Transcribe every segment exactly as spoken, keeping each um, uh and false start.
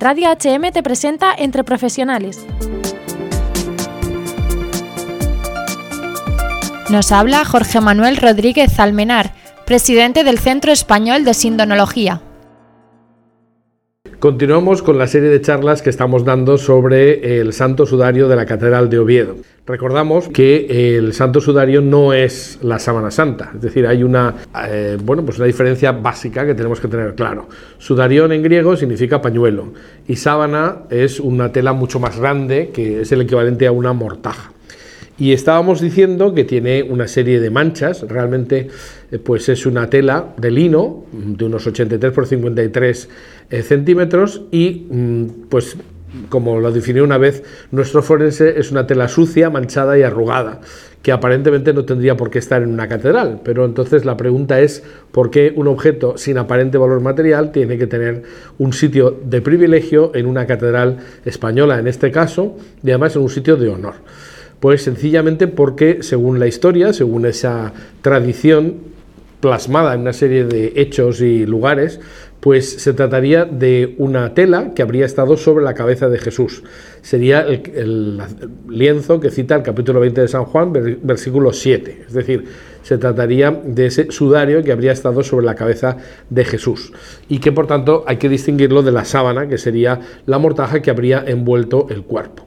Radio H M te presenta Entre Profesionales. Nos habla Jorge Manuel Rodríguez Almenar, presidente del Centro Español de Sindonología. Continuamos con la serie de charlas que estamos dando sobre el Santo Sudario de la Catedral de Oviedo. Recordamos que el Santo Sudario no es la sábana santa, es decir, hay una, eh, bueno, pues una diferencia básica que tenemos que tener claro. Sudarión en griego significa pañuelo y sábana es una tela mucho más grande que es el equivalente a una mortaja. Y estábamos diciendo que tiene una serie de manchas, realmente eh, pues es una tela de lino de unos ochenta y tres por cincuenta y tres eh, centímetros y mm, pues como lo definió una vez nuestro forense, es una tela sucia, manchada y arrugada, que aparentemente no tendría por qué estar en una catedral, pero entonces la pregunta es ¿por qué un objeto sin aparente valor material tiene que tener un sitio de privilegio en una catedral española en este caso, y además en un sitio de honor? Pues sencillamente porque, según la historia, según esa tradición plasmada en una serie de hechos y lugares, pues se trataría de una tela que habría estado sobre la cabeza de Jesús. Sería el, el, el lienzo que cita el capítulo veinte de San Juan, versículo siete. Es decir, se trataría de ese sudario que habría estado sobre la cabeza de Jesús y que, por tanto, hay que distinguirlo de la sábana, que sería la mortaja que habría envuelto el cuerpo.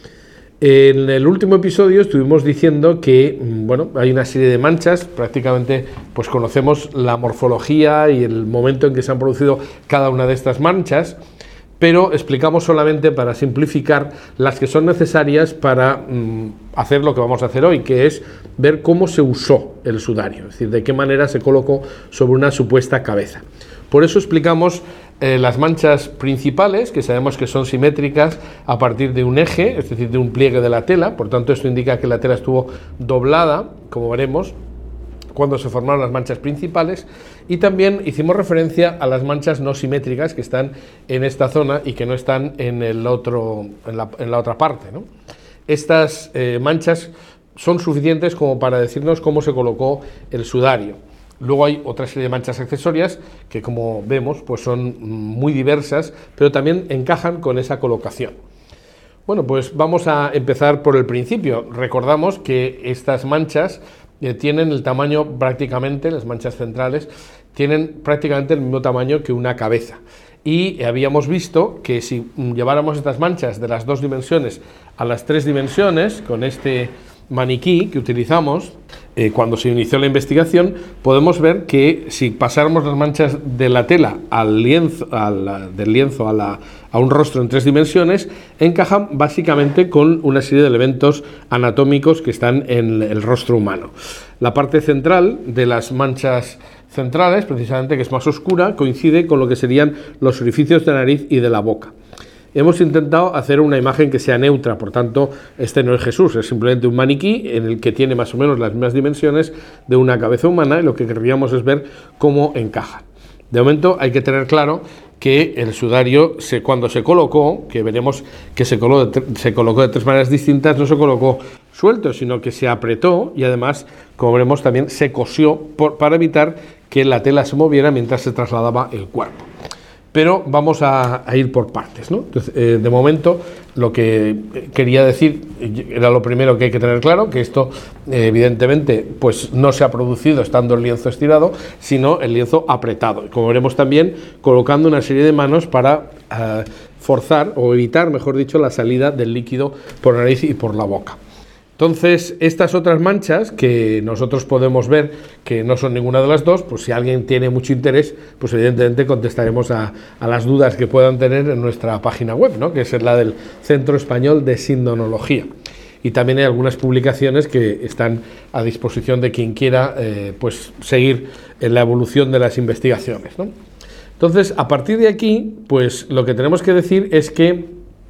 En el último episodio estuvimos diciendo que bueno, hay una serie de manchas, prácticamente pues conocemos la morfología y el momento en que se han producido cada una de estas manchas, pero explicamos solamente, para simplificar, las que son necesarias para mm, hacer lo que vamos a hacer hoy, que es ver cómo se usó el sudario, es decir, de qué manera se colocó sobre una supuesta cabeza. Por eso explicamos eh, las manchas principales, que sabemos que son simétricas a partir de un eje, es decir, de un pliegue de la tela. Por tanto, esto indica que la tela estuvo doblada, como veremos, cuando se formaron las manchas principales. Y también hicimos referencia a las manchas no simétricas que están en esta zona y que no están en, el otro, en, la, en la otra parte, ¿no? Estas eh, manchas son suficientes como para decirnos cómo se colocó el sudario. Luego hay otra serie de manchas accesorias que, como vemos, pues son muy diversas, pero también encajan con esa colocación. Bueno, pues vamos a empezar por el principio. Recordamos que estas manchas eh, tienen el tamaño prácticamente, las manchas centrales, tienen prácticamente el mismo tamaño que una cabeza. Y habíamos visto que si lleváramos estas manchas de las dos dimensiones a las tres dimensiones, con este maniquí que utilizamos eh, cuando se inició la investigación, podemos ver que si pasáramos las manchas de la tela al lienzo, a la, del lienzo a, la, a un rostro en tres dimensiones, encajan básicamente con una serie de elementos anatómicos que están en el rostro humano. La parte central de las manchas centrales, precisamente, que es más oscura, coincide con lo que serían los orificios de la nariz y de la boca. Hemos intentado hacer una imagen que sea neutra, por tanto, este no es Jesús, es simplemente un maniquí en el que tiene más o menos las mismas dimensiones de una cabeza humana, y lo que querríamos es ver cómo encaja. De momento hay que tener claro que el sudario, se, cuando se colocó, que veremos que se colocó, de, se colocó de tres maneras distintas, no se colocó suelto, sino que se apretó y además, como veremos, también se cosió por, para evitar que la tela se moviera mientras se trasladaba el cuerpo. Pero vamos a, a ir por partes, ¿no? Entonces, eh, de momento, lo que quería decir era lo primero que hay que tener claro, que esto, eh, evidentemente, pues no se ha producido estando el lienzo estirado, sino el lienzo apretado. Y como veremos también, colocando una serie de manos para eh, forzar, o evitar, mejor dicho, la salida del líquido por la nariz y por la boca. Entonces, estas otras manchas que nosotros podemos ver que no son ninguna de las dos, pues si alguien tiene mucho interés, pues evidentemente contestaremos a, a las dudas que puedan tener en nuestra página web, ¿no? Que es la del Centro Español de Sindonología. Y también hay algunas publicaciones que están a disposición de quien quiera eh, pues seguir en la evolución de las investigaciones, ¿no? Entonces, a partir de aquí, pues lo que tenemos que decir es que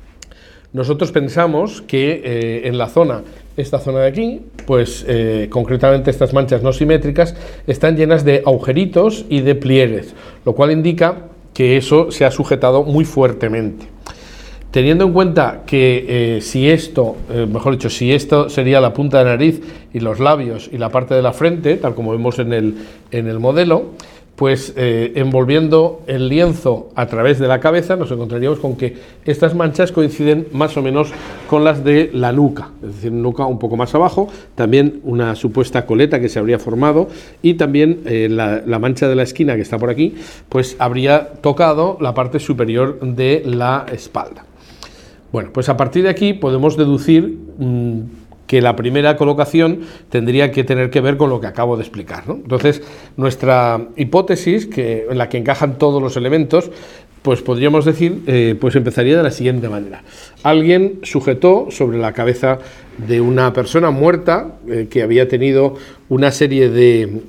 nosotros pensamos que eh, en la zona, esta zona de aquí, pues eh, concretamente estas manchas no simétricas, están llenas de agujeritos y de pliegues, lo cual indica que eso se ha sujetado muy fuertemente. Teniendo en cuenta que eh, si esto, eh, mejor dicho, si esto sería la punta de la nariz y los labios y la parte de la frente, tal como vemos en el, en el modelo, pues eh, envolviendo el lienzo a través de la cabeza, nos encontraríamos con que estas manchas coinciden más o menos con las de la nuca, es decir, nuca un poco más abajo, también una supuesta coleta que se habría formado, y también eh, la, la mancha de la esquina que está por aquí, pues habría tocado la parte superior de la espalda. Bueno, pues a partir de aquí podemos deducir mmm, que la primera colocación tendría que tener que ver con lo que acabo de explicar, ¿no? Entonces, nuestra hipótesis, que, en la que encajan todos los elementos, pues podríamos decir, eh, pues empezaría de la siguiente manera. Alguien sujetó sobre la cabeza de una persona muerta eh, que había tenido una serie de...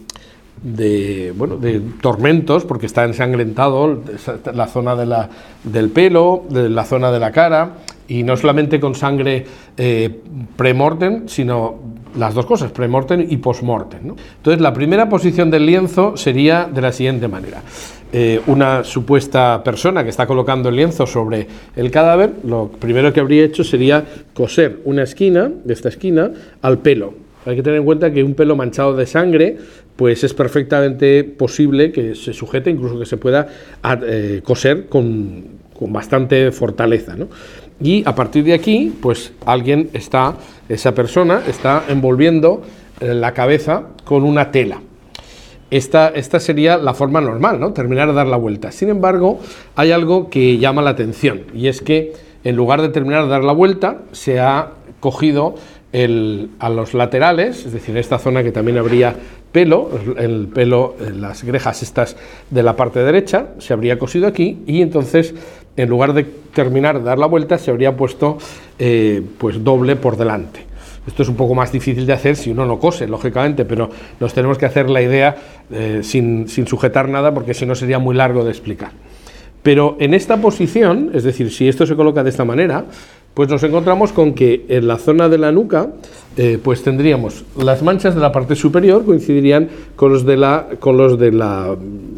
de bueno de tormentos, porque está ensangrentado la zona de la, del pelo, de la zona de la cara, y no solamente con sangre eh, pre-mortem, sino las dos cosas, pre-mortem y post-mortem, ¿no? Entonces, la primera posición del lienzo sería de la siguiente manera. Eh, una supuesta persona que está colocando el lienzo sobre el cadáver, lo primero que habría hecho sería coser una esquina, de esta esquina, al pelo. Hay que tener en cuenta que un pelo manchado de sangre, pues es perfectamente posible que se sujete, incluso que se pueda eh, coser con, con bastante fortaleza, ¿no? Y a partir de aquí, pues alguien está, esa persona está envolviendo la cabeza con una tela. Esta, esta sería la forma normal, ¿no? Terminar de dar la vuelta. Sin embargo, hay algo que llama la atención, y es que en lugar de terminar de dar la vuelta, se ha cogido el, a los laterales, es decir, esta zona que también habría pelo, el pelo, las grejas estas de la parte derecha, se habría cosido aquí, y entonces, en lugar de terminar de dar la vuelta, se habría puesto eh, pues doble por delante. Esto es un poco más difícil de hacer si uno no cose, lógicamente, pero nos tenemos que hacer la idea eh, sin, sin sujetar nada, porque si no sería muy largo de explicar. Pero en esta posición, es decir, si esto se coloca de esta manera, pues nos encontramos con que en la zona de la nuca, eh, pues tendríamos las manchas de la parte superior coincidirían con los de la, con los de la,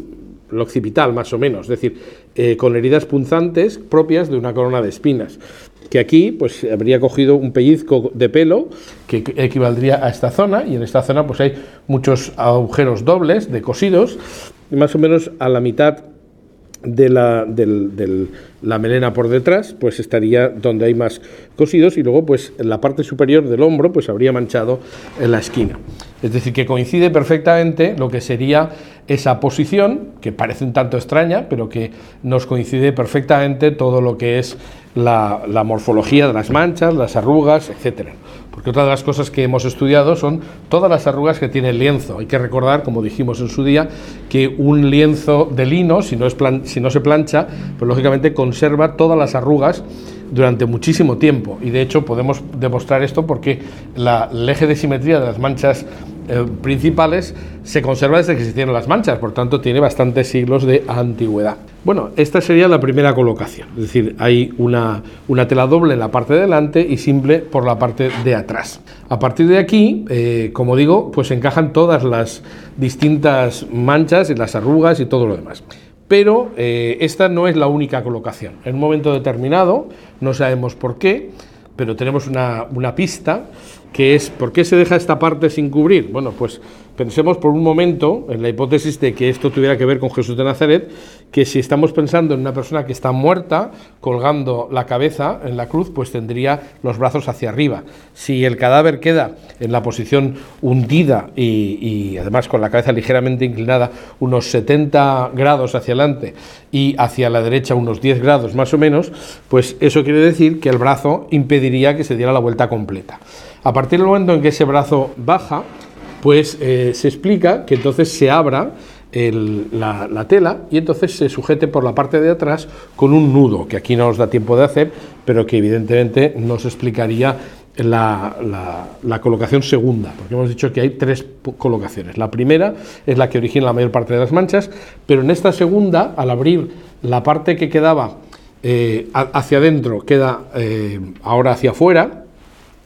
el occipital, más o menos, es decir, eh, con heridas punzantes propias de una corona de espinas, que aquí pues habría cogido un pellizco de pelo que equivaldría a esta zona, y en esta zona pues hay muchos agujeros dobles de cosidos, y más o menos a la mitad de la, del, del, la melena por detrás, pues estaría donde hay más cosidos, y luego pues en la parte superior del hombro pues habría manchado en la esquina. Es decir, que coincide perfectamente lo que sería esa posición, que parece un tanto extraña, pero que nos coincide perfectamente todo lo que es la, la morfología de las manchas, las arrugas, etcétera. Porque otra de las cosas que hemos estudiado son todas las arrugas que tiene el lienzo. Hay que recordar, como dijimos en su día, que un lienzo de lino, si no, es plan, si no se plancha, pues lógicamente conserva todas las arrugas durante muchísimo tiempo, y de hecho podemos demostrar esto porque la, el eje de simetría de las manchas eh, principales se conserva desde que existieron las manchas, por tanto tiene bastantes siglos de antigüedad. Bueno, esta sería la primera colocación, es decir, hay una, una tela doble en la parte de delante y simple por la parte de atrás. A partir de aquí, eh, como digo, pues encajan todas las distintas manchas y las arrugas y todo lo demás. Pero eh, esta no es la única colocación. En un momento determinado, no sabemos por qué, pero tenemos una, una pista, que es ¿por qué se deja esta parte sin cubrir? Bueno, pues pensemos por un momento en la hipótesis de que esto tuviera que ver con Jesús de Nazaret, que si estamos pensando en una persona que está muerta, colgando la cabeza en la cruz, pues tendría los brazos hacia arriba. Si el cadáver queda en la posición hundida y, y además con la cabeza ligeramente inclinada unos setenta grados hacia adelante y hacia la derecha unos diez grados más o menos, pues eso quiere decir que el brazo impediría que se diera la vuelta completa. A partir del momento en que ese brazo baja, pues eh, se explica que entonces se abra el, la, la tela y entonces se sujete por la parte de atrás con un nudo, que aquí no nos da tiempo de hacer, pero que evidentemente nos explicaría la, la, la colocación segunda, porque hemos dicho que hay tres colocaciones. La primera es la que origina la mayor parte de las manchas, pero en esta segunda, al abrir la parte que quedaba eh, hacia adentro, queda eh, ahora hacia afuera,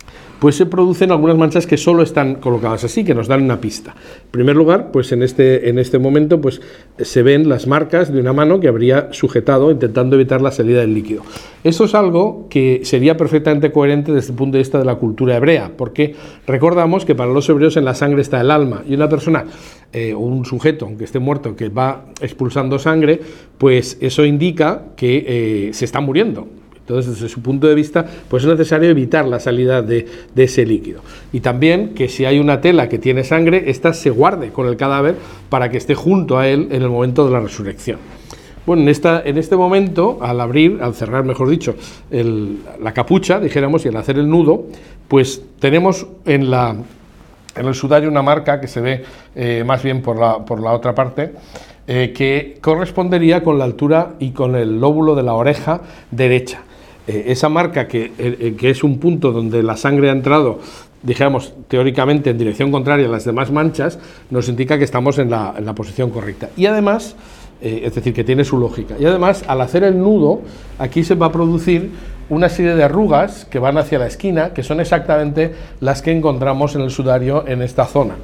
pues se producen algunas manchas que solo están colocadas así, que nos dan una pista. En primer lugar, pues en este, en este momento pues se ven las marcas de una mano que habría sujetado intentando evitar la salida del líquido. Esto es algo que sería perfectamente coherente desde el punto de vista de la cultura hebrea, porque recordamos que para los hebreos en la sangre está el alma, y una persona eh, o un sujeto, aunque esté muerto, que va expulsando sangre, pues eso indica que eh, se está muriendo. Entonces, desde su punto de vista, pues es necesario evitar la salida de, de ese líquido. Y también que si hay una tela que tiene sangre, ésta se guarde con el cadáver para que esté junto a él en el momento de la resurrección. Bueno, en, esta, en este momento, al abrir, al cerrar, mejor dicho, el, la capucha, dijéramos, y al hacer el nudo, pues tenemos en, la, en el sudario una marca que se ve eh, más bien por la, por la otra parte, eh, que correspondería con la altura y con el lóbulo de la oreja derecha. Eh, esa marca que, eh, que es un punto donde la sangre ha entrado, dijéramos, teóricamente en dirección contraria a las demás manchas, nos indica que estamos en la, en la posición correcta. Y además, eh, es decir, que tiene su lógica. Y además, al hacer el nudo, aquí se va a producir una serie de arrugas que van hacia la esquina, que son exactamente las que encontramos en el sudario en esta zona.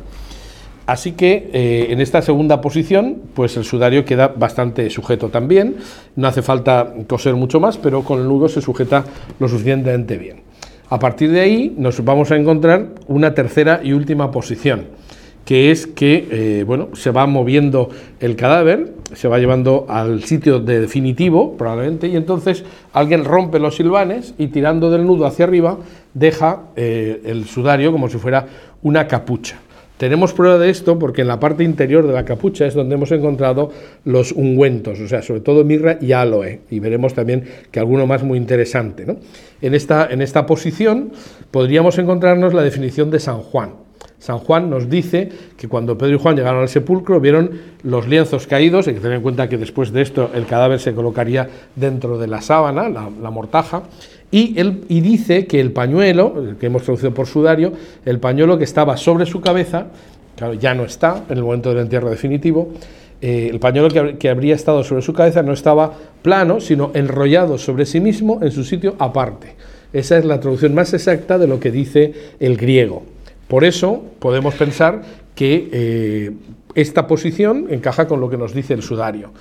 Así que eh, en esta segunda posición, pues el sudario queda bastante sujeto también, no hace falta coser mucho más, pero con el nudo se sujeta lo suficientemente bien. A partir de ahí nos vamos a encontrar una tercera y última posición, que es que eh, bueno, se va moviendo el cadáver, se va llevando al sitio de definitivo, probablemente, y entonces alguien rompe los silbanes y tirando del nudo hacia arriba deja eh, el sudario como si fuera una capucha. Tenemos prueba de esto porque en la parte interior de la capucha es donde hemos encontrado los ungüentos, o sea, sobre todo mirra y aloe, y veremos también que alguno más muy interesante, ¿no? En esta, en esta posición podríamos encontrarnos la definición de San Juan. San Juan nos dice que cuando Pedro y Juan llegaron al sepulcro vieron los lienzos caídos, hay que tener en cuenta que después de esto el cadáver se colocaría dentro de la sábana, la, la mortaja, y, él, y dice que el pañuelo, el que hemos traducido por sudario, el pañuelo que estaba sobre su cabeza, claro, ya no está en el momento del entierro definitivo, eh, el pañuelo que, que habría estado sobre su cabeza no estaba plano, sino enrollado sobre sí mismo en su sitio aparte. Esa es la traducción más exacta de lo que dice el griego. Por eso podemos pensar que eh, esta posición encaja con lo que nos dice el sudario.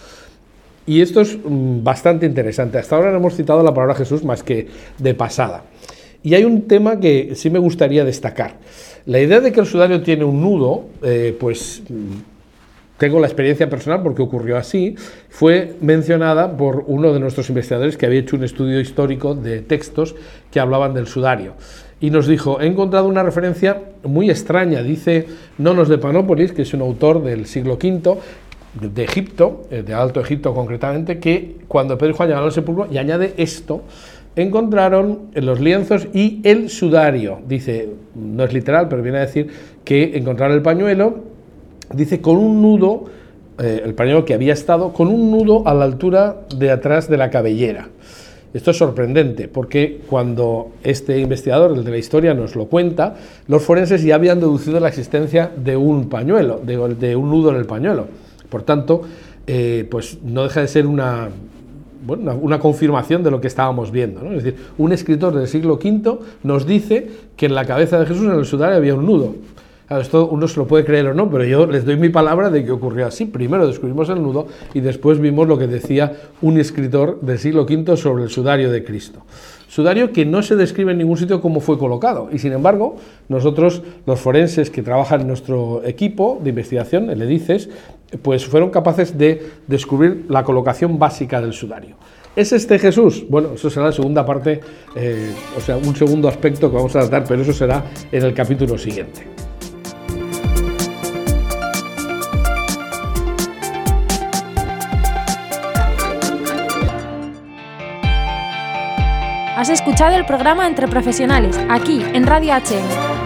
Y esto es mm, bastante interesante. Hasta ahora no hemos citado la palabra Jesús más que de pasada. Y hay un tema que sí me gustaría destacar. La idea de que el sudario tiene un nudo, eh, pues tengo la experiencia personal porque ocurrió así, fue mencionada por uno de nuestros investigadores que había hecho un estudio histórico de textos que hablaban del sudario. Y nos dijo, he encontrado una referencia muy extraña, dice Nonos de Panópolis, que es un autor del siglo quinto, de, de Egipto, de Alto Egipto concretamente, que cuando Pedro y Juan llegaron al sepulcro, y añade esto, encontraron los lienzos y el sudario. Dice, no es literal, pero viene a decir que encontraron el pañuelo, dice, con un nudo, eh, el pañuelo que había estado, con un nudo a la altura de atrás de la cabellera. Esto es sorprendente, porque cuando este investigador, el de la historia, nos lo cuenta, los forenses ya habían deducido la existencia de un pañuelo, de, de un nudo en el pañuelo. Por tanto, eh, pues no deja de ser una, bueno, una, una confirmación de lo que estábamos viendo, ¿no? Es decir, un escritor del siglo quinto nos dice que en la cabeza de Jesús, en el sudario, había un nudo. Claro, esto uno se lo puede creer o no, pero yo les doy mi palabra de que ocurrió así. Primero descubrimos el nudo y después vimos lo que decía un escritor del siglo quinto sobre el sudario de Cristo. Sudario que no se describe en ningún sitio cómo fue colocado, y sin embargo, nosotros, los forenses que trabajan en nuestro equipo de investigación, el EDICES, pues fueron capaces de descubrir la colocación básica del sudario. ¿Es este Jesús? Bueno, eso será la segunda parte, eh, o sea, un segundo aspecto que vamos a tratar, pero eso será en el capítulo siguiente. Has escuchado el programa Entre Profesionales, aquí en Radio H M.